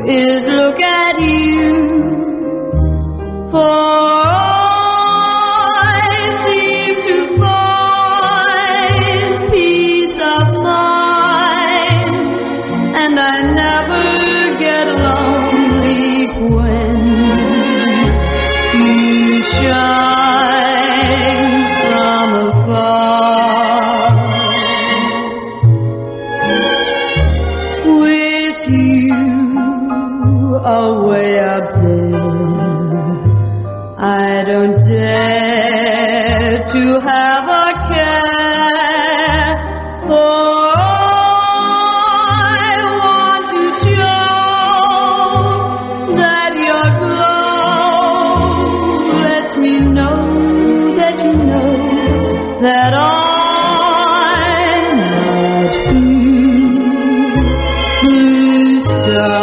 is look at you. For I seem to find peace of mind, and I never get lonely when you shine from afar. With you away up there, I don't dare to have a care, for I want to show that your glow lets me know that you know that I'm not blue star.